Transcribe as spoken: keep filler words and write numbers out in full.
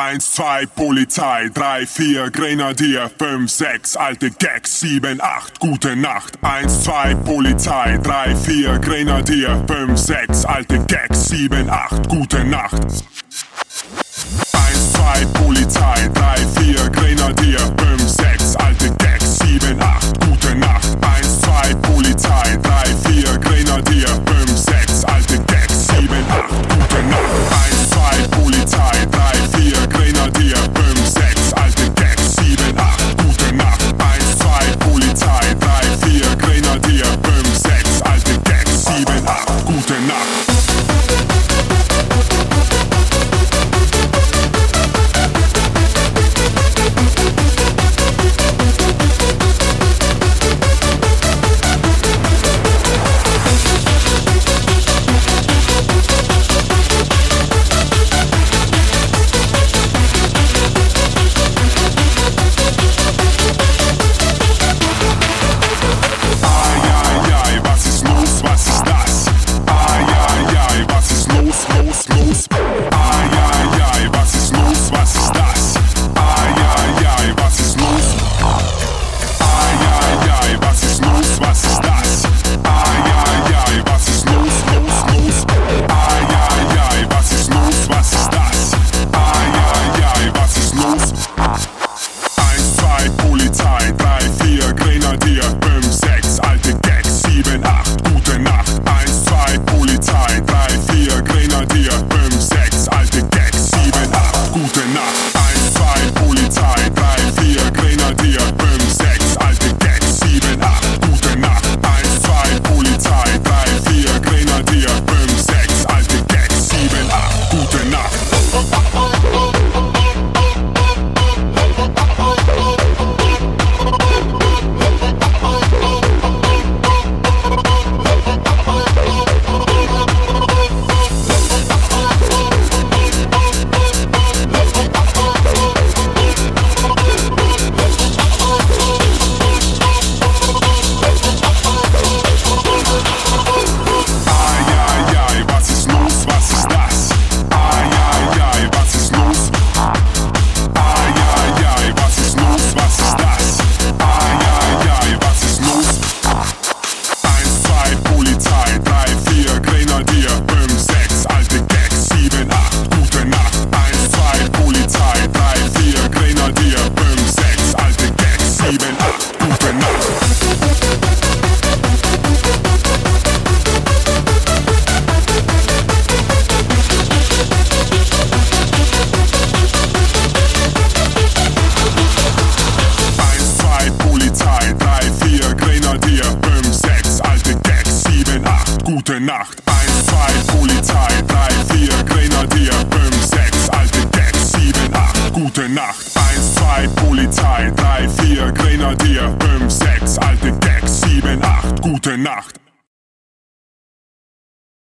eins, zwei, Polizei, drei, vier, Grenadier, fünf, sechs, alte Gags, sieben, acht, gute Nacht. eins, zwei, Polizei, drei, vier, Grenadier, fünf, sechs, alte Gags, sieben, acht, gute Nacht. eins, zwei, Polizei, drei, vier, Grenadier, fünf, sechs, alte Gags, sieben, acht, gute Nacht. eins, zwei, Polizei, drei, vier, Grenadier, fünf, sechs, alte Gags, sieben, acht, gute Nacht. eins, zwei, Polizei, drei, vier, Grenadier, fünf, sechs, alte Gags, sieben, acht, gute Nacht. eins, zwei, Polizei, drei, vier, Grenadier, fünf, sechs, alte Gags, sieben, acht, gute Nacht. Gute Nacht. eins, zwei, Polizei, drei, vier, Grenadier, fünf, sechs, alte Gags, sieben, acht, gute Nacht. eins, zwei, Polizei, drei, vier, Grenadier, fünf, sechs, alte Gags, sieben, acht, gute Nacht.